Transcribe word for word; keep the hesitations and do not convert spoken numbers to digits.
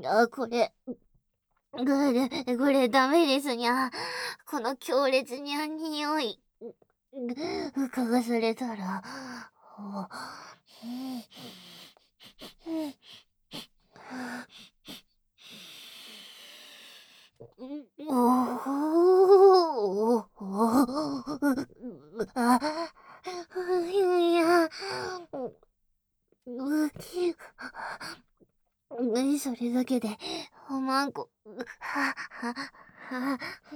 あ、これ、ぐるこれダメですにゃ。この強烈にゃ匂い。ぐ嗅がされたら、おおお、あ、いや、う、う、それだけで、おまんこ、ははは